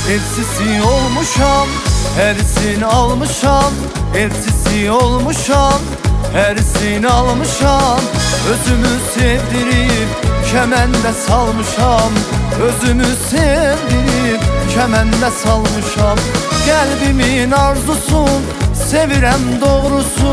Evsisi olmuşam, herisini almışam. Evsisi olmuşam, herisini almışam. Özümü sevdirip kemende salmışam. Özümü sevdirip kemende salmışam. Kalbimin arzusun, sevirem doğrusu.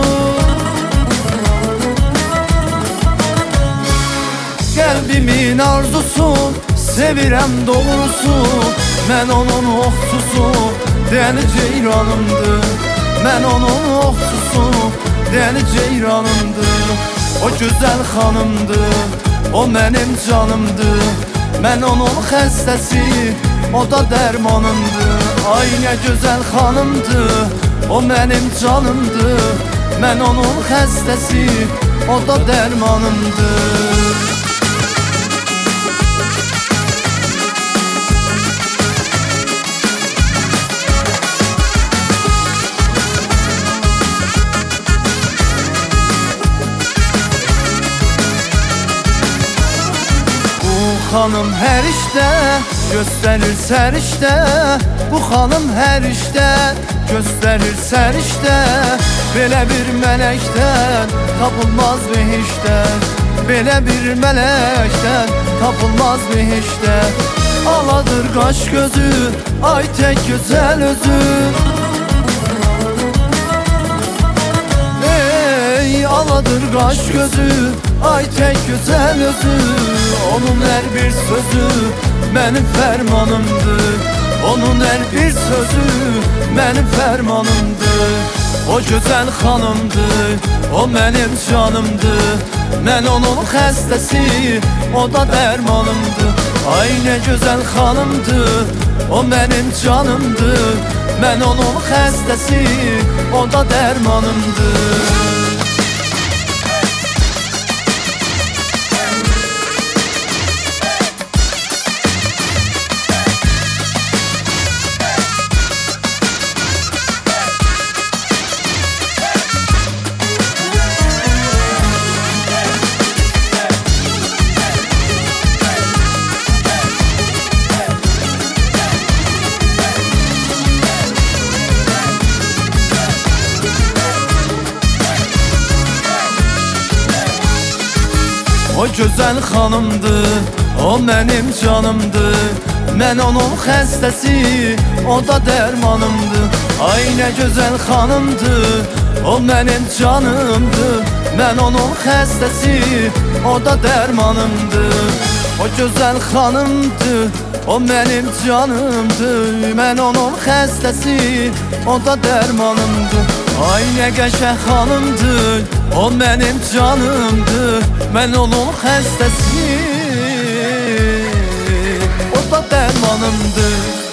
Kalbimin arzusun, sevirem doğrusu. Mən onun oxsusu, dəli ceyranımdır. Mən onun oxsusu, dəli ceyranımdır. O gözəl xanımdır, o mənim canımdır. Mən onun xəstəsi, o da dərmanımdır. Ay nə gözəl xanımdır, o mənim canımdır. Mən onun xəstəsi, o da dərmanımdır. Xanım hər işdə göstərir sərişdə. Bu xanım hər işdə göstərir sərişdə. Belə bir mələkdən tapılmaz behişdən. Belə bir mələkdən tapılmaz behişdən. Aladır qaş gözü, ay tək gözəl özü. Aladır qaş gözü, ay tək gözəl özü. Onun hər bir sözü mənim fərmanımdır. Onun hər bir sözü mənim fərmanımdır. O gözəl xanımdır, o mənim canımdır. Mən onun xəstəsi, o da dərmanımdır. Ay nə gözəl xanımdır, o mənim canımdır. Mən onun xəstəsi, o da dərmanımdır. O gözəl xanımdır, o mənim canımdır. Mən onun xəstəsi, o da dərmanımdır. Ay nə gözəl xanımdır, o mənim canımdır. Mən onun xəstəsi, o da dərmanımdır. O gözəl xanımdır, o mənim canımdır. Mən onun xəstəsi, o da dərmanımdır. Ay nə qəşəng xanımdır, o mənim canımdır. Mən onun xəstəsi, o da dərmanımdır.